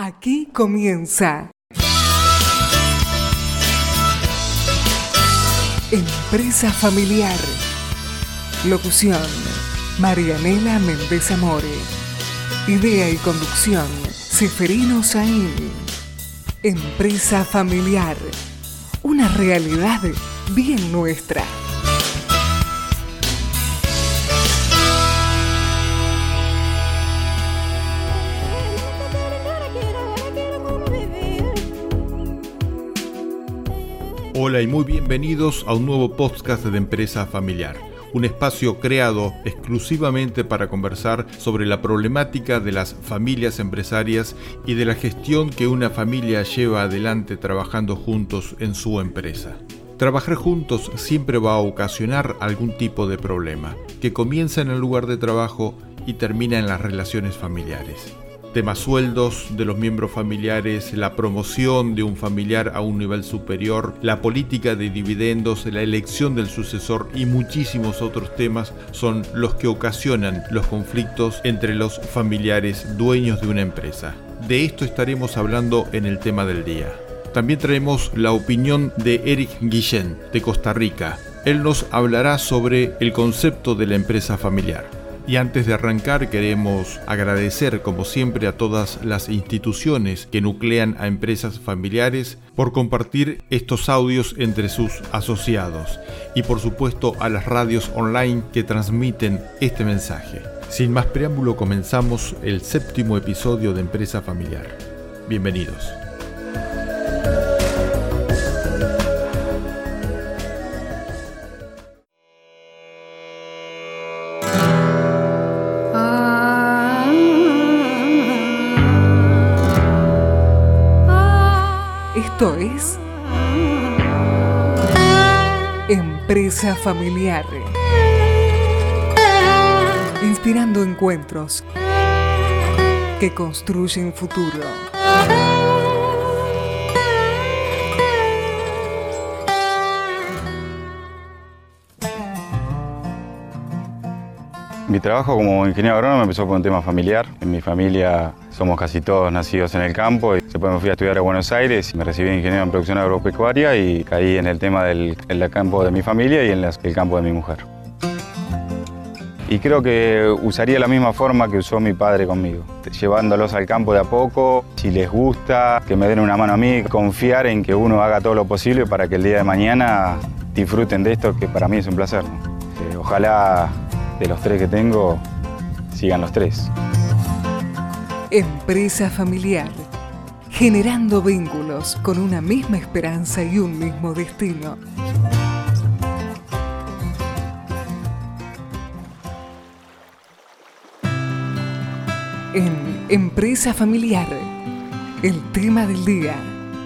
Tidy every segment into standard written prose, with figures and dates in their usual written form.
Aquí comienza Empresa Familiar. Locución: Marianela Méndez Amore. Idea y conducción: Seferino Saín. Empresa Familiar, una realidad bien nuestra. Hola y muy bienvenidos a un nuevo podcast de Empresa Familiar, un espacio creado exclusivamente para conversar sobre la problemática de las familias empresarias y de la gestión que una familia lleva adelante trabajando juntos en su empresa. Trabajar juntos siempre va a ocasionar algún tipo de problema, que comienza en el lugar de trabajo y termina en las relaciones familiares. Temas sueldos de los miembros familiares, la promoción de un familiar a un nivel superior, la política de dividendos, la elección del sucesor y muchísimos otros temas son los que ocasionan los conflictos entre los familiares dueños de una empresa. De esto estaremos hablando en el tema del día. También traemos la opinión de Eric Guillén, de Costa Rica. Él nos hablará sobre el concepto de la empresa familiar. Y antes de arrancar queremos agradecer como siempre a todas las instituciones que nuclean a empresas familiares por compartir estos audios entre sus asociados y por supuesto a las radios online que transmiten este mensaje. Sin más preámbulo comenzamos el 7º episodio de Empresa Familiar. Bienvenidos. Esto es Empresa Familiar. Inspirando encuentros que construyen futuro. Mi trabajo como ingeniero agrónomo empezó por un tema familiar. En mi familia somos casi todos nacidos en el campo. Después me fui a estudiar a Buenos Aires y me recibí de ingeniero en producción agropecuaria y caí en el tema del campo de mi familia y en el campo de mi mujer. Y creo que usaría la misma forma que usó mi padre conmigo, llevándolos al campo de a poco. Si les gusta, que me den una mano a mí, confiar en que uno haga todo lo posible para que el día de mañana disfruten de esto, que para mí es un placer, ¿no? Ojalá de los 3 que tengo, sigan los 3. Empresa Familiar, generando vínculos con una misma esperanza y un mismo destino. En Empresa Familiar, el tema del día.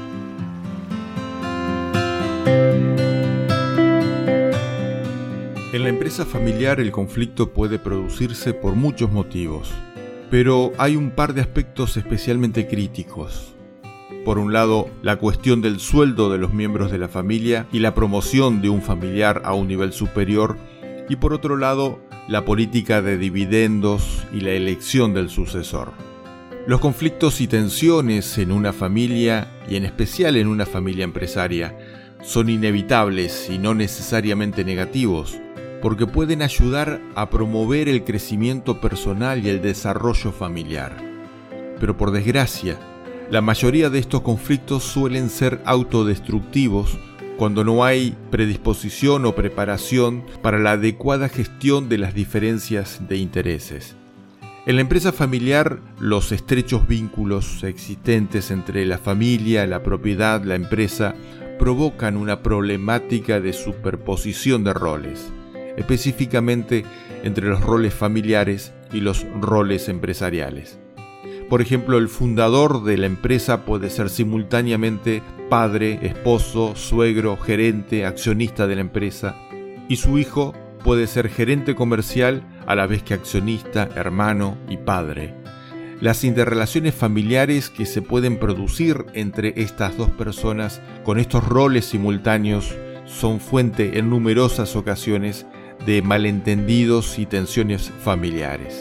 En la empresa familiar el conflicto puede producirse por muchos motivos, pero hay un par de aspectos especialmente críticos. Por un lado, la cuestión del sueldo de los miembros de la familia y la promoción de un familiar a un nivel superior, y por otro lado, la política de dividendos y la elección del sucesor. Los conflictos y tensiones en una familia, y en especial en una familia empresaria, son inevitables y no necesariamente negativos, porque pueden ayudar a promover el crecimiento personal y el desarrollo familiar. Pero por desgracia, la mayoría de estos conflictos suelen ser autodestructivos cuando no hay predisposición o preparación para la adecuada gestión de las diferencias de intereses. En la empresa familiar, los estrechos vínculos existentes entre la familia, la propiedad, la empresa, provocan una problemática de superposición de roles, específicamente entre los roles familiares y los roles empresariales. Por ejemplo, el fundador de la empresa puede ser simultáneamente padre, esposo, suegro, gerente, accionista de la empresa, y su hijo puede ser gerente comercial a la vez que accionista, hermano y padre. Las interrelaciones familiares que se pueden producir entre estas dos personas con estos roles simultáneos son fuente en numerosas ocasiones de malentendidos y tensiones familiares.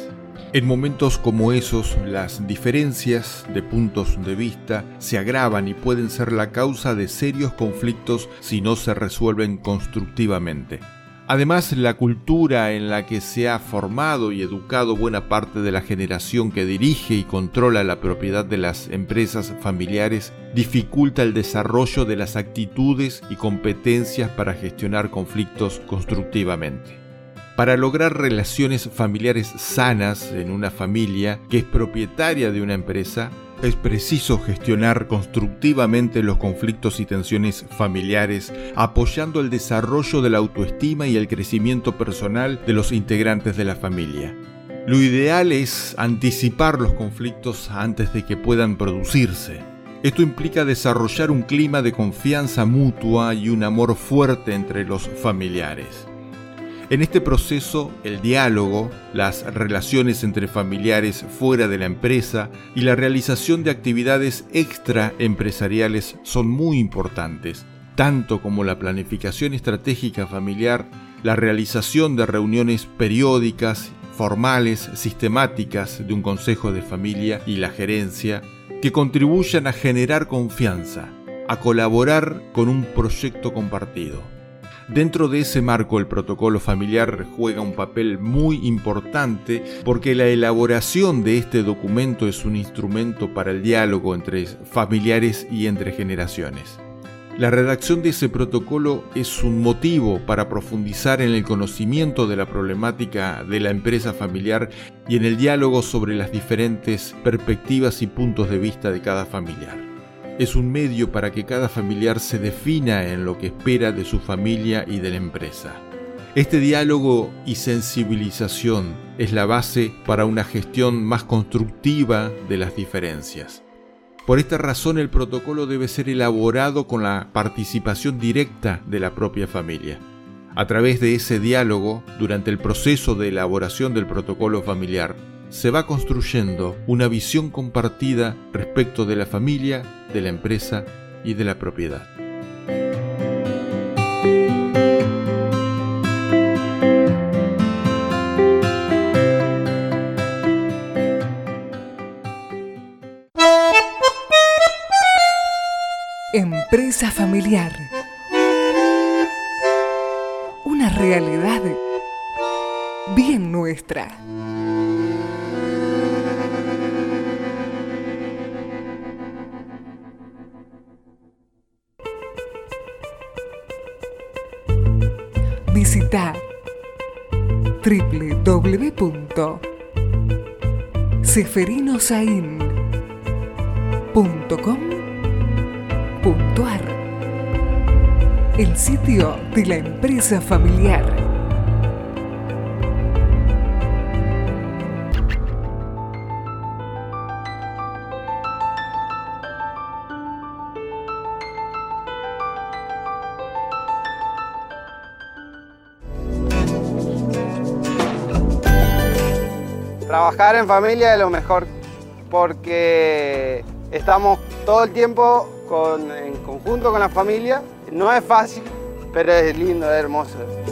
En momentos como esos, las diferencias de puntos de vista se agravan y pueden ser la causa de serios conflictos si no se resuelven constructivamente. Además, la cultura en la que se ha formado y educado buena parte de la generación que dirige y controla la propiedad de las empresas familiares dificulta el desarrollo de las actitudes y competencias para gestionar conflictos constructivamente. Para lograr relaciones familiares sanas en una familia que es propietaria de una empresa, es preciso gestionar constructivamente los conflictos y tensiones familiares, apoyando el desarrollo de la autoestima y el crecimiento personal de los integrantes de la familia. Lo ideal es anticipar los conflictos antes de que puedan producirse. Esto implica desarrollar un clima de confianza mutua y un amor fuerte entre los familiares. En este proceso, el diálogo, las relaciones entre familiares fuera de la empresa y la realización de actividades extraempresariales son muy importantes, tanto como la planificación estratégica familiar, la realización de reuniones periódicas, formales, sistemáticas de un consejo de familia y la gerencia, que contribuyan a generar confianza, a colaborar con un proyecto compartido. Dentro de ese marco, el protocolo familiar juega un papel muy importante porque la elaboración de este documento es un instrumento para el diálogo entre familiares y entre generaciones. La redacción de ese protocolo es un motivo para profundizar en el conocimiento de la problemática de la empresa familiar y en el diálogo sobre las diferentes perspectivas y puntos de vista de cada familiar. Es un medio para que cada familiar se defina en lo que espera de su familia y de la empresa. Este diálogo y sensibilización es la base para una gestión más constructiva de las diferencias. Por esta razón, el protocolo debe ser elaborado con la participación directa de la propia familia. A través de ese diálogo, durante el proceso de elaboración del protocolo familiar, se va construyendo una visión compartida respecto de la familia, de la empresa y de la propiedad. Empresa familiar. Una realidad bien nuestra. Visita www.seferinosain.com.ar, el sitio de la empresa familiar. Trabajar en familia es lo mejor porque estamos todo el tiempo en conjunto con la familia. No es fácil, pero es lindo, es hermoso.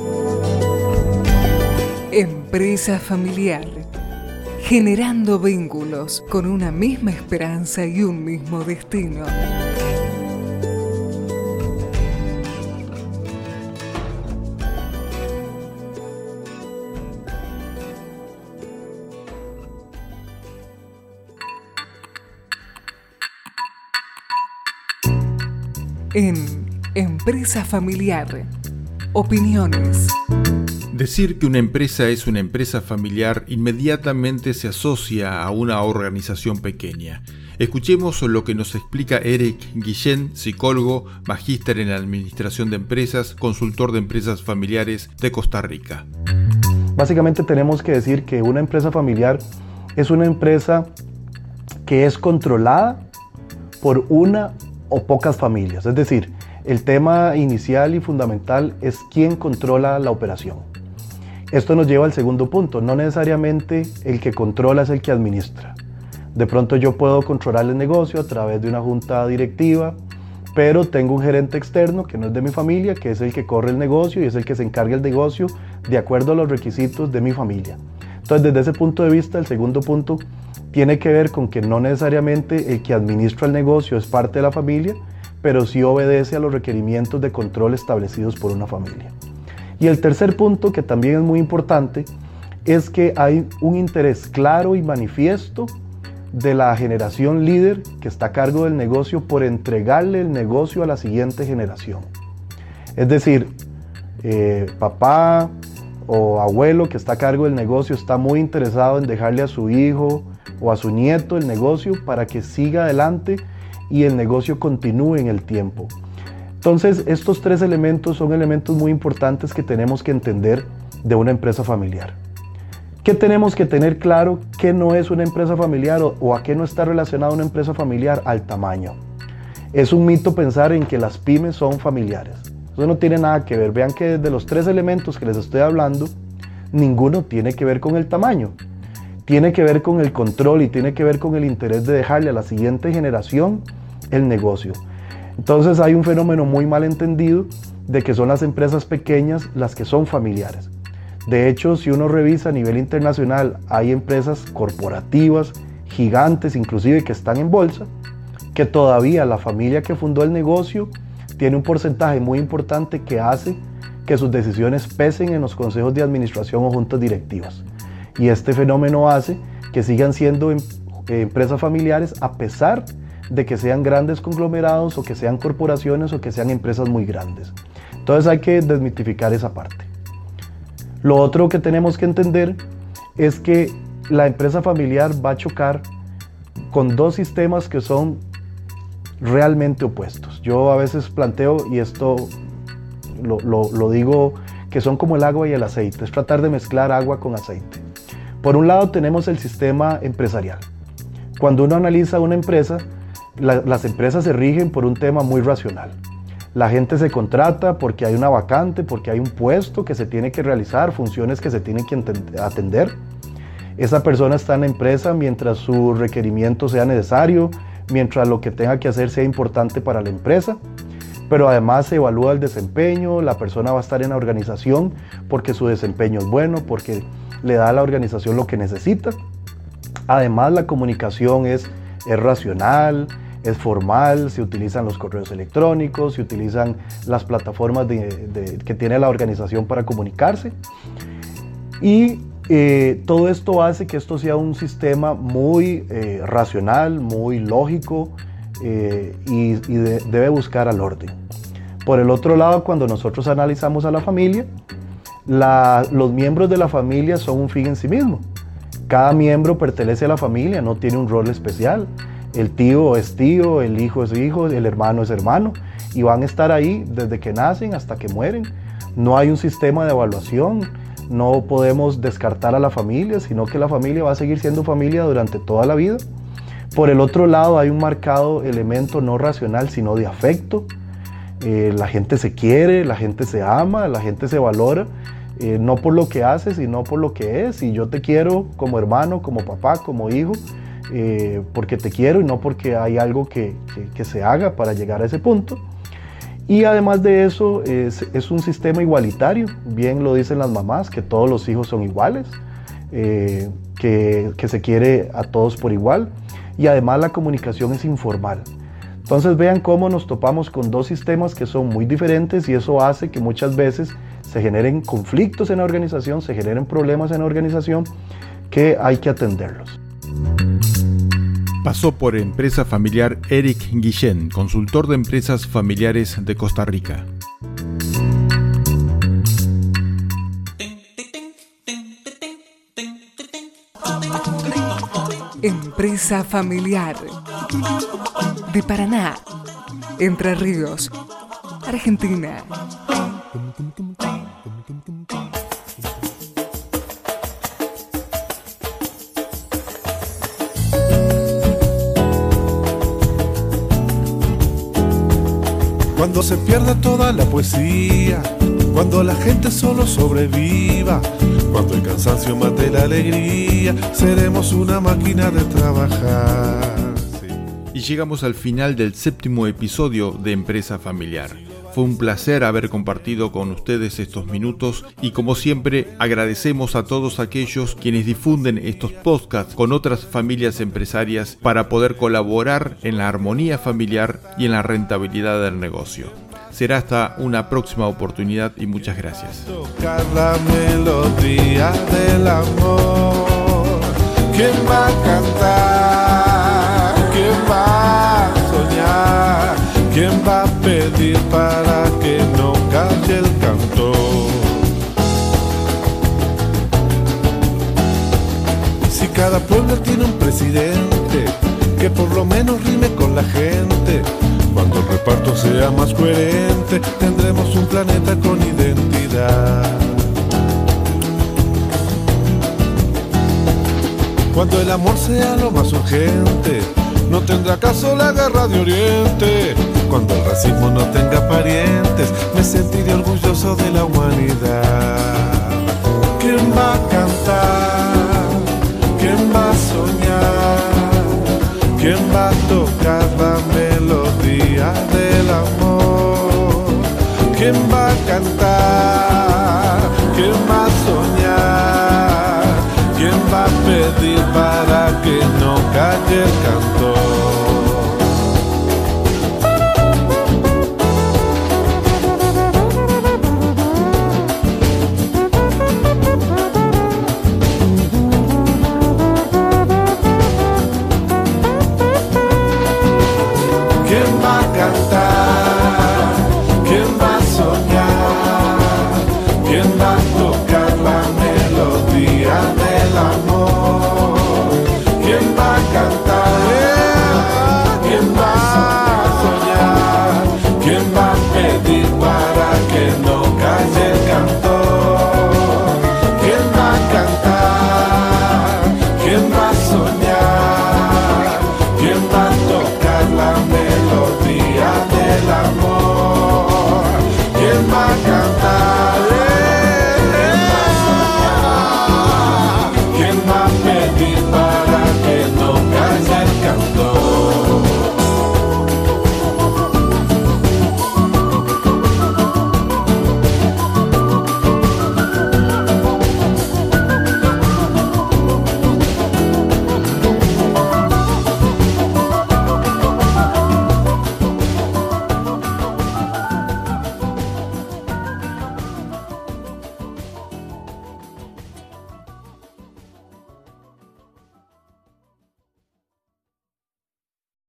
Empresa familiar, generando vínculos con una misma esperanza y un mismo destino. En Empresa Familiar, opiniones. Decir que una empresa es una empresa familiar inmediatamente se asocia a una organización pequeña. Escuchemos lo que nos explica Eric Guillén, psicólogo, magíster en Administración de Empresas, consultor de empresas familiares de Costa Rica. Básicamente tenemos que decir que una empresa familiar es una empresa que es controlada por una o pocas familias. Es decir, el tema inicial y fundamental es quién controla la operación. Esto nos lleva al segundo punto. No necesariamente el que controla es el que administra. De pronto yo puedo controlar el negocio a través de una junta directiva, pero tengo un gerente externo que no es de mi familia, que es el que corre el negocio y es el que se encarga del negocio de acuerdo a los requisitos de mi familia. Entonces, desde ese punto de vista, el segundo punto tiene que ver con que no necesariamente el que administra el negocio es parte de la familia, pero sí obedece a los requerimientos de control establecidos por una familia. Y el tercer punto, que también es muy importante, es que hay un interés claro y manifiesto de la generación líder que está a cargo del negocio por entregarle el negocio a la siguiente generación. Es decir, papá o abuelo que está a cargo del negocio está muy interesado en dejarle a su hijo o a su nieto el negocio para que siga adelante y el negocio continúe en el tiempo. Entonces, estos tres elementos son elementos muy importantes que tenemos que entender de una empresa familiar. ¿Qué tenemos que tener claro? ¿Qué no es una empresa familiar o a qué no está relacionada una empresa familiar? Al tamaño. Es un mito pensar en que las pymes son familiares. Eso no tiene nada que ver. Vean que desde los tres elementos que les estoy hablando, ninguno tiene que ver con el tamaño. Tiene que ver con el control y tiene que ver con el interés de dejarle a la siguiente generación el negocio. Entonces hay un fenómeno muy mal entendido de que son las empresas pequeñas las que son familiares. De hecho, si uno revisa a nivel internacional, hay empresas corporativas, gigantes, inclusive que están en bolsa, que todavía la familia que fundó el negocio tiene un porcentaje muy importante que hace que sus decisiones pesen en los consejos de administración o juntas directivas. Y este fenómeno hace que sigan siendo empresas familiares a pesar de que sean grandes conglomerados o que sean corporaciones o que sean empresas muy grandes. Entonces hay que desmitificar esa parte. Lo otro que tenemos que entender es que la empresa familiar va a chocar con dos sistemas que son realmente opuestos. Yo a veces planteo, y esto lo digo, que son como el agua y el aceite, es tratar de mezclar agua con aceite. Por un lado tenemos el sistema empresarial. Cuando uno analiza una empresa, las empresas se rigen por un tema muy racional. La gente se contrata porque hay una vacante, porque hay un puesto que se tiene que realizar, funciones que se tienen que atender. Esa persona está en la empresa mientras su requerimiento sea necesario, mientras lo que tenga que hacer sea importante para la empresa. Pero además se evalúa el desempeño, la persona va a estar en la organización porque su desempeño es bueno, porque le da a la organización lo que necesita. Además, la comunicación es racional, es formal, se utilizan los correos electrónicos, se utilizan las plataformas que tiene la organización para comunicarse. Y todo esto hace que esto sea un sistema muy racional, muy lógico y debe buscar al orden. Por el otro lado, cuando nosotros analizamos a la familia, los miembros de la familia son un fin en sí mismo. Cada miembro pertenece a la familia, no tiene un rol especial. El tío es tío, el hijo es hijo, el hermano es hermano, y van a estar ahí desde que nacen hasta que mueren. No hay un sistema de evaluación, no podemos descartar a la familia, sino que la familia va a seguir siendo familia durante toda la vida. Por el otro lado, hay un marcado elemento no racional, sino de afecto. La gente se quiere, la gente se ama, la gente se valora, no por lo que hace, sino por lo que es. Y yo te quiero como hermano, como papá, como hijo, porque te quiero y no porque hay algo que se haga para llegar a ese punto. Y además de eso, es un sistema igualitario, bien lo dicen las mamás, que todos los hijos son iguales, que se quiere a todos por igual, y además la comunicación es informal. Entonces vean cómo nos topamos con dos sistemas que son muy diferentes y eso hace que muchas veces se generen conflictos en la organización, se generen problemas en la organización que hay que atenderlos. Pasó por Empresa Familiar Eric Guillén, consultor de empresas familiares de Costa Rica. Empresa Familiar de Paraná, Entre Ríos, Argentina. Cuando se pierda toda la poesía, cuando la gente solo sobreviva, cuando el cansancio mate la alegría, seremos una máquina de trabajar. Y llegamos al final del 7º episodio de Empresa Familiar. fue un placer haber compartido con ustedes estos minutos y como siempre agradecemos a todos aquellos quienes difunden estos podcasts con otras familias empresarias para poder colaborar en la armonía familiar y en la rentabilidad del negocio. Será hasta una próxima oportunidad y muchas gracias. Tocar la melodía del amor. ¿Quién va a cantar? ¿Quién va a soñar? ¿Quién va a pedir para que no calle el canto? Si cada pueblo tiene un presidente que por lo menos rime con la gente, cuando el reparto sea más coherente, tendremos un planeta con identidad. Cuando el amor sea lo más urgente, no tendrá caso la guerra de Oriente. Cuando el racismo no tenga parientes, me sentiré orgulloso de la humanidad. ¿Quién va a cantar? ¿Quién va a soñar? ¿Quién va a tocar la